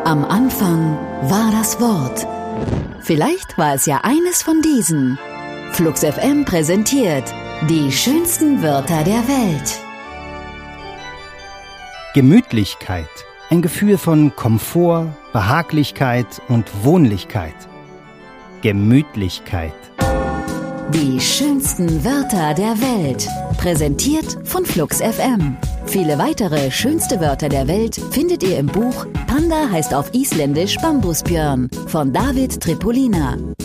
Am Anfang war das Wort. Vielleicht war es ja eines von diesen. Flux FM präsentiert die schönsten Wörter der Welt. Gemütlichkeit, ein Gefühl von Komfort, Behaglichkeit und Wohnlichkeit. Gemütlichkeit. Die schönsten Wörter der Welt. Präsentiert von Flux FM. Viele weitere schönste Wörter der Welt findet ihr im Buch Panda heißt auf Isländisch Bambusbjörn von David Tripolina.